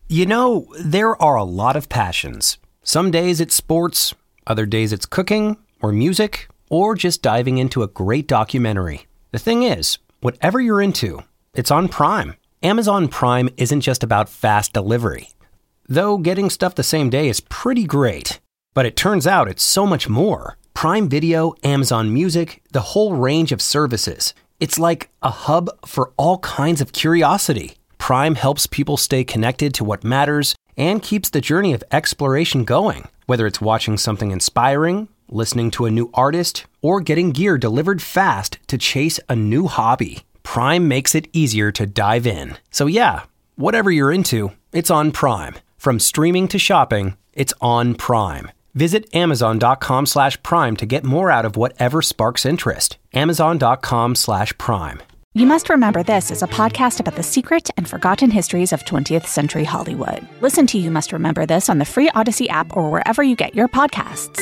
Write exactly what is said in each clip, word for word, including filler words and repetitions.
You know, there are a lot of passions. Some days it's sports, other days it's cooking or music, or just diving into a great documentary. The thing is, whatever you're into, it's on Prime. Amazon Prime isn't just about fast delivery. Though getting stuff the same day is pretty great. But it turns out it's so much more. Prime Video, Amazon Music, the whole range of services. It's like a hub for all kinds of curiosity. Prime helps people stay connected to what matters and keeps the journey of exploration going. Whether it's watching something inspiring, listening to a new artist, or getting gear delivered fast to chase a new hobby, Prime makes it easier to dive in. So yeah, whatever you're into, it's on Prime. From streaming to shopping, it's on Prime. Visit amazon.com slash prime to get more out of whatever sparks interest. Amazon.com slash prime. You Must Remember This is a podcast about the secret and forgotten histories of twentieth century Hollywood. Listen to You Must Remember This on the free Odyssey app or wherever you get your podcasts.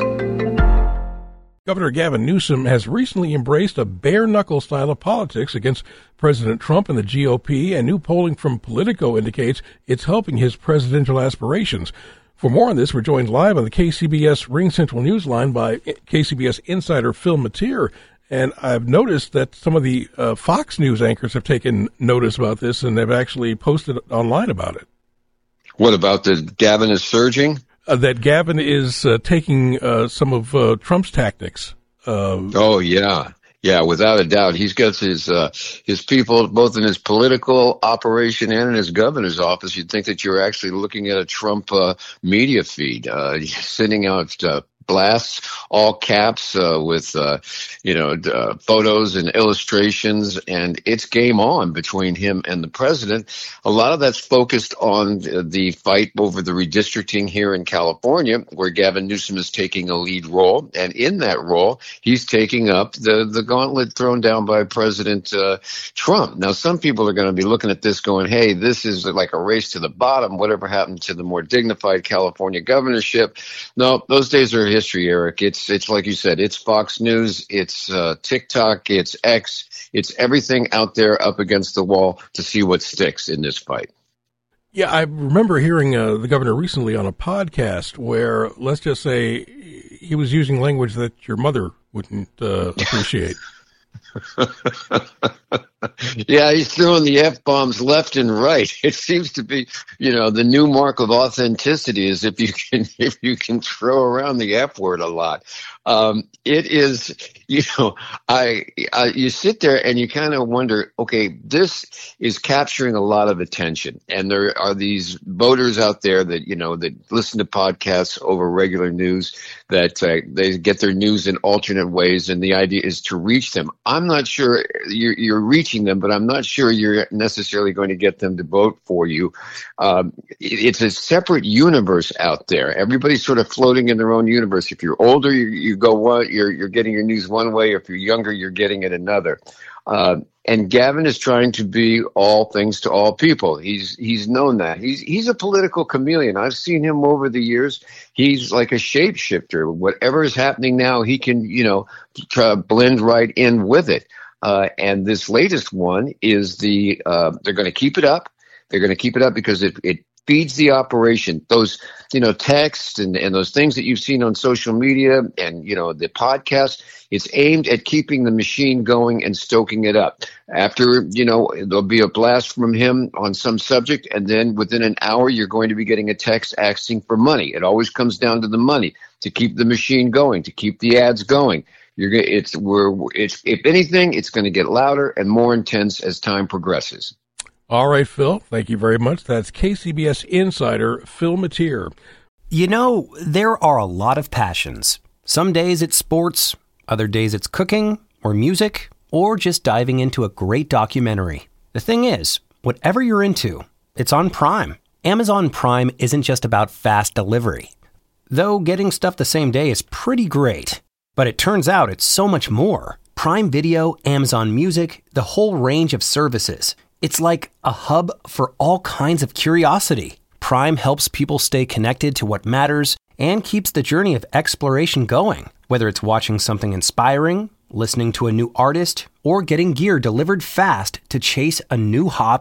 Governor Gavin Newsom has recently embraced a bare-knuckle style of politics against President Trump and the G O P, and new polling from Politico indicates it's helping his presidential aspirations. For more on this, we're joined live on the K C B S Ring Central Newsline by K C B S insider Phil Matier. And I've noticed that some of the uh, Fox News anchors have taken notice about this and have actually posted online about it. What about the Gavin is surging? Uh, that Gavin is uh, taking uh, some of uh, Trump's tactics. Uh, oh, yeah. Yeah, without a doubt. He's got his uh, his people both in his political operation and in his governor's office. You'd think that you're actually looking at a Trump uh, media feed, uh, sending out uh, blasts, all caps, uh, with, uh, you know, uh, photos and illustrations, and it's game on between him and the president. A lot of that's focused on the fight over the redistricting here in California, where Gavin Newsom is taking a lead role, and in that role, he's taking up the, the gauntlet thrown down by President uh, Trump. Now, some people are going to be looking at this going, hey, this is like a race to the bottom. Whatever happened to the more dignified California governorship? No, those days are history, Eric. It's it's like you said, it's Fox News, it's uh, TikTok, it's X, it's everything out there up against the wall to see what sticks in this fight. Yeah, I remember hearing uh, the governor recently on a podcast where, let's just say, he was using language that your mother wouldn't uh, appreciate. Yeah, he's throwing the F-bombs left and right. It seems to be, you know, the new mark of authenticity is if you can if you can throw around the F word a lot. Um, it is, you know, I, I you sit there and you kind of wonder, okay, this is capturing a lot of attention, and there are these voters out there that, you know, that listen to podcasts over regular news, that uh, they get their news in alternate ways, and the idea is to reach them. I'm not sure you're, you're reaching them, but I'm not sure you're necessarily going to get them to vote for you. Um, it, it's a separate universe out there. Everybody's sort of floating in their own universe. If you're older, you, you go one, you're you're getting your news one way. If you're younger, you're getting it another. Uh, and Gavin is trying to be all things to all people. He's he's known that. He's he's a political chameleon. I've seen him over the years. He's like a shapeshifter. Whatever is happening now, he can, you know, try to blend right in with it. Uh, and this latest one is the uh, they're going to keep it up. They're going to keep it up because it it feeds the operation. Those, you know, texts and, and those things that you've seen on social media and, you know, the podcast, it's aimed at keeping the machine going and stoking it up. After, you know, there'll be a blast from him on some subject, and then within an hour, you're going to be getting a text asking for money. It always comes down to the money to keep the machine going, to keep the ads going. You're gonna, it's, we're, it's, if anything, it's going to get louder and more intense as time progresses. All right, Phil, thank you very much. That's K C B S insider Phil Matier. You know, there are a lot of passions. Some days it's sports, other days it's cooking or music, or just diving into a great documentary. The thing is, whatever you're into, it's on Prime. Amazon Prime isn't just about fast delivery. Though getting stuff the same day is pretty great, but it turns out it's so much more. Prime Video, Amazon Music, the whole range of services. It's like a hub for all kinds of curiosity. Prime helps people stay connected to what matters and keeps the journey of exploration going. Whether it's watching something inspiring, listening to a new artist, or getting gear delivered fast to chase a new hobby,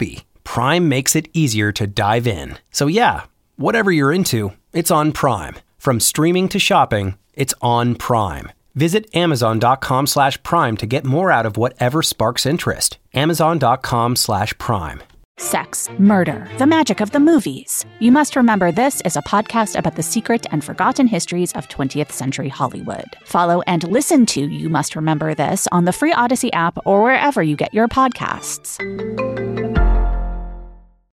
Prime makes it easier to dive in. So yeah, whatever you're into, it's on Prime. From streaming to shopping, it's on Prime. Visit amazon.com slash prime to get more out of whatever sparks interest. Amazon.com slash prime. Sex, murder, the magic of the movies. You Must Remember This is a podcast about the secret and forgotten histories of twentieth century Hollywood. Follow and listen to You Must Remember This on the free Odyssey app or wherever you get your podcasts.